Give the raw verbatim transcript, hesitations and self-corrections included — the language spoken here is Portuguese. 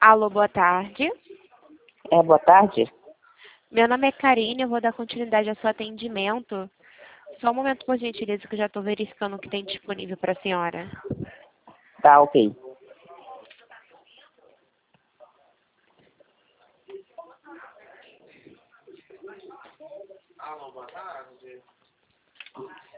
Alô, boa tarde. É, boa tarde. Meu nome é Karine, eu vou dar continuidade ao seu atendimento. Só um momento, por gentileza, que eu já estou verificando o que tem disponível para a senhora. Tá, ok. Alô, boa tarde.